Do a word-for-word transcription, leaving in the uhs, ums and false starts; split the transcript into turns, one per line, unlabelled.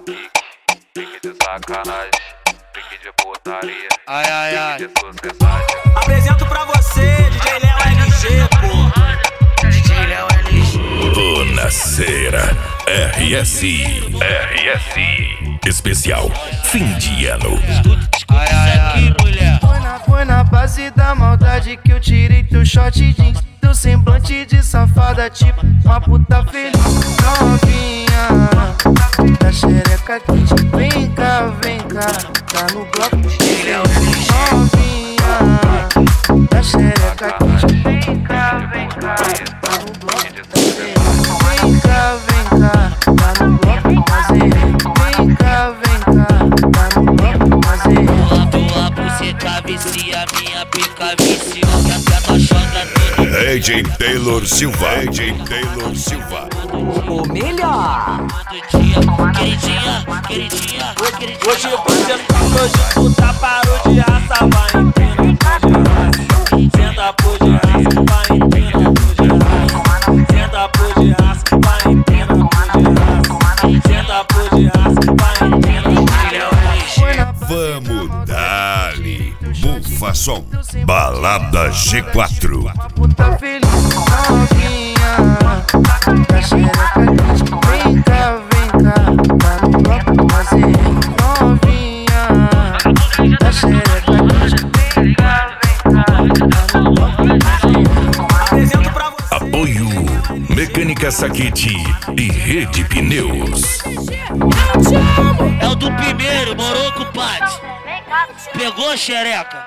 pique, pique de sacanagem, pique de putaria,
ai, ai, ai.
pique de sociedade.
Apresento pra você, D J Léo L G, pô. D J Léo L G.
Bonaceira R S I R S I especial fim de ano.
Ai, ai, ai. Mulher.
Foi na, foi na base da maldade que eu tirei teu short jeans. Teu semblante de safada, tipo uma puta feliz. Novinha, da xereca quente. Vem cá, vem cá, tá no bloco. Novinha, da xereca quente. Vem cá, vem cá, tá no bloco. Vem cá, vem cá, tá no bloco. Vem cá, vem cá, tá no bloco.
Tua buceta vicia, minha pica vicia. Que a teta chota tudo.
D J Taylor Silva, D J Taylor Silva.
O melhor.
Queridinha, queridinha, queridinha.
Hoje você hoje tu tá parou de raça, vai empina por de raça. Senta por de raça, vai empina por de raça. Senta por de raça, vai empina por de raça. Senta por de raça, vai empina por de raça.
Vamos dali, Bufa Som, Balada G quatro.
Uma puta feliz, novinha, da xereca quente. Vem cá, vem cá, tá no bloco fazer. Novinha, da xereca quente. Vem cá, vem cá, tá no bloco fazer.
Apresento pra você.
Apoio Mecânica Saquete e Rede Pneus.
É o do primeiro, morou, compadre? Pegou, xereca?